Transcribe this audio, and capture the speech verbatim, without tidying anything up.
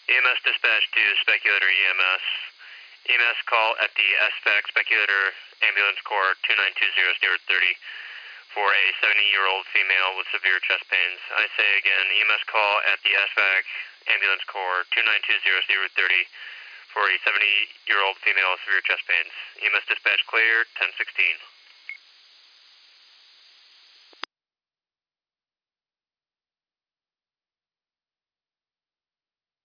E M S dispatch to Speculator E M S. E M S call at the S V A C Speculator Ambulance Corps two nine two zero zero thirty for a seventy-year-old female with severe chest pains. I say again, E M S call at the S V A C Ambulance Corps two nine two zero zero thirty for a seventy-year-old female with severe chest pains. E M S dispatch clear, ten sixteen.